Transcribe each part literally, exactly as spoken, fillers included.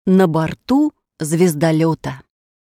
На борту звездолета.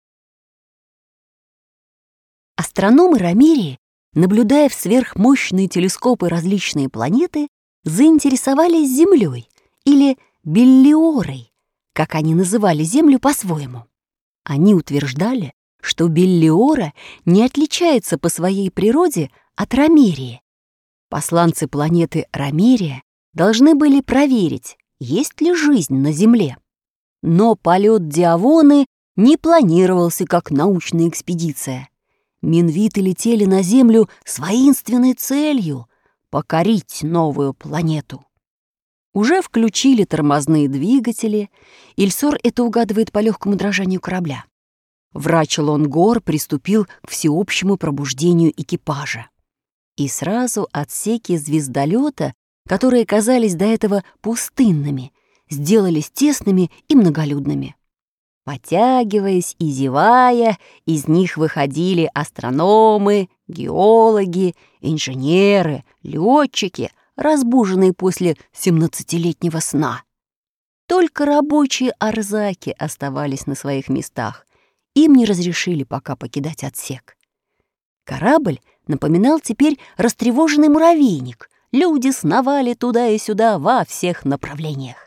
Астрономы Рамирии, наблюдая в сверхмощные телескопы различные планеты, заинтересовались Землей или Беллиорой, как они называли Землю по-своему. Они утверждали, что Беллиора не отличается по своей природе от Рамирии. Посланцы планеты Рамирия должны были проверить, есть ли жизнь на Земле. Но полет Диавоны не планировался как научная экспедиция. Минвиты летели на Землю с воинственной целью — покорить новую планету. Уже включили тормозные двигатели. Ильсор это угадывает по легкому дрожанию корабля. Врач Лонгор приступил к всеобщему пробуждению экипажа. И сразу отсеки звездолета, которые казались до этого пустынными, сделались тесными и многолюдными. Потягиваясь и зевая, из них выходили астрономы, геологи, инженеры, летчики, разбуженные после семнадцатилетнего сна. Только рабочие Арзаки оставались на своих местах. Им не разрешили пока покидать отсек. Корабль напоминал теперь растревоженный муравейник. Люди сновали туда и сюда во всех направлениях.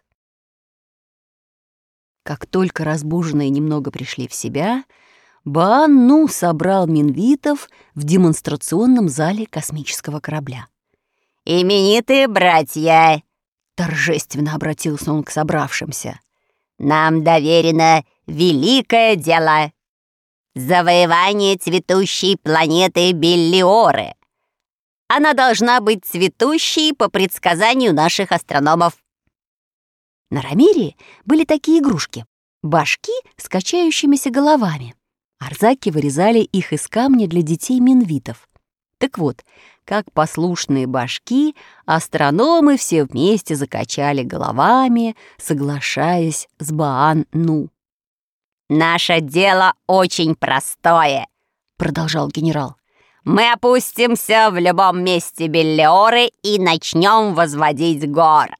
Как только разбуженные немного пришли в себя, Баан-Ну собрал минвитов в демонстрационном зале космического корабля. «Именитые братья!» — торжественно обратился он к собравшимся. «Нам доверено великое дело — завоевание цветущей планеты Беллиоры. Она должна быть цветущей по предсказанию наших астрономов». На Рамирии были такие игрушки — башки с качающимися головами. Арзаки вырезали их из камня для детей-минвитов. Так вот, как послушные башки, астрономы все вместе закачали головами, соглашаясь с Баан-Ну. «Наше дело очень простое», — продолжал генерал. «Мы опустимся в любом месте Беллиоры и начнем возводить город».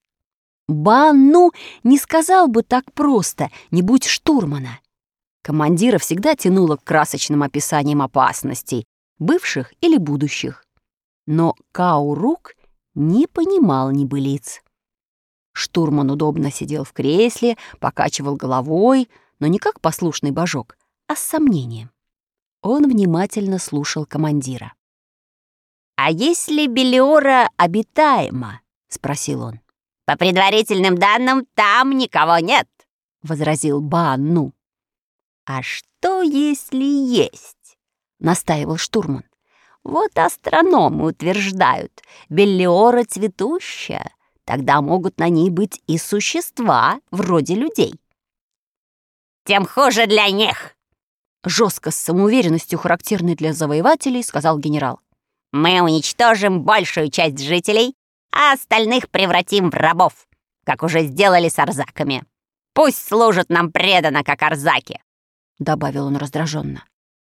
Баан-Ну не сказал бы так просто, не будь штурмана. Командира всегда тянуло к красочным описаниям опасностей, бывших или будущих. Но Каурук не понимал небылиц. Штурман удобно сидел в кресле, покачивал головой, но не как послушный божок, а с сомнением. Он внимательно слушал командира. «А если Беллиора обитаема?» — спросил он. «По предварительным данным, там никого нет», — возразил Баан-Ну. «А что, если есть?» — настаивал штурман. «Вот астрономы утверждают, Беллиора цветущая, тогда могут на ней быть и существа вроде людей». «Тем хуже для них!» — жестко, с самоуверенностью, характерной для завоевателей, сказал генерал. «Мы уничтожим большую часть жителей, а остальных превратим в рабов, как уже сделали с арзаками. Пусть служат нам преданно, как арзаки», — добавил он раздраженно.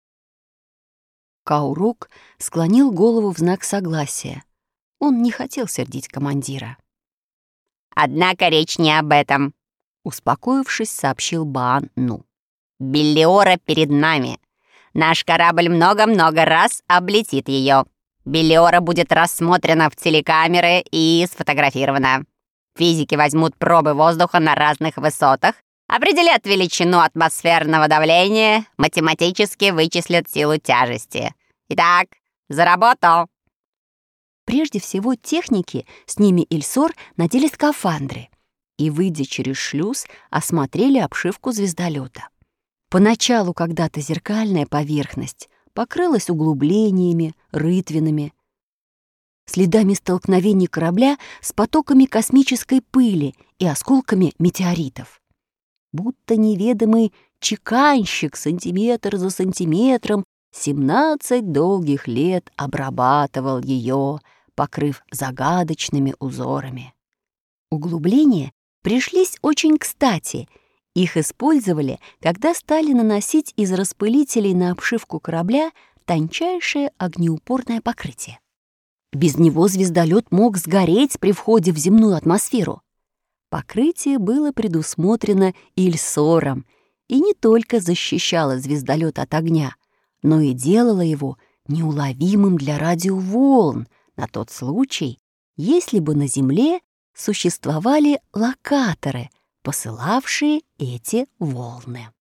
Каурук склонил голову в знак согласия. Он не хотел сердить командира. «Однако речь не об этом», — успокоившись, сообщил Баан-Ну. «Беллиора перед нами. Наш корабль много-много раз облетит ее. Беллиора будет рассмотрена в телекамеры и сфотографирована. Физики возьмут пробы воздуха на разных высотах, определят величину атмосферного давления, математически вычислят силу тяжести. Итак, за работу!» Прежде всего техники, с ними Ильсор, надели скафандры и, выйдя через шлюз, осмотрели обшивку звездолета. Поначалу когда-то зеркальная поверхность покрылась углублениями, рытвинами, следами столкновений корабля с потоками космической пыли и осколками метеоритов. Будто неведомый чеканщик сантиметр за сантиметром семнадцать долгих лет обрабатывал ее, покрыв загадочными узорами. Углубления пришлись очень кстати. Их использовали, когда стали наносить из распылителей на обшивку корабля тончайшее огнеупорное покрытие. Без него звездолет мог сгореть при входе в земную атмосферу. Покрытие было предусмотрено Ильсором и не только защищало звездолет от огня, но и делало его неуловимым для радиоволн на тот случай, если бы на Земле существовали локаторы, посылавшие эти волны.